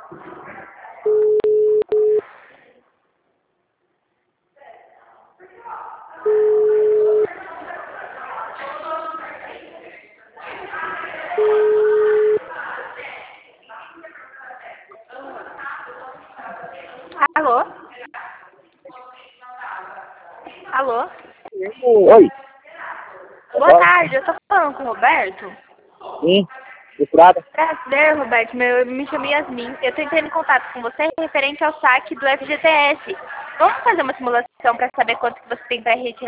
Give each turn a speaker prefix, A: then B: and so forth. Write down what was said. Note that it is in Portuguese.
A: Alô? Alô?
B: Oi.
A: Boa tarde, eu tô falando com o Roberto.
B: Sim, procurada.
A: Prazer, Roberto. Me chamo Yasmin. Eu tô entrando em contato com você referente ao saque do FGTS. Vamos fazer uma simulação para saber quanto que você tem para retirar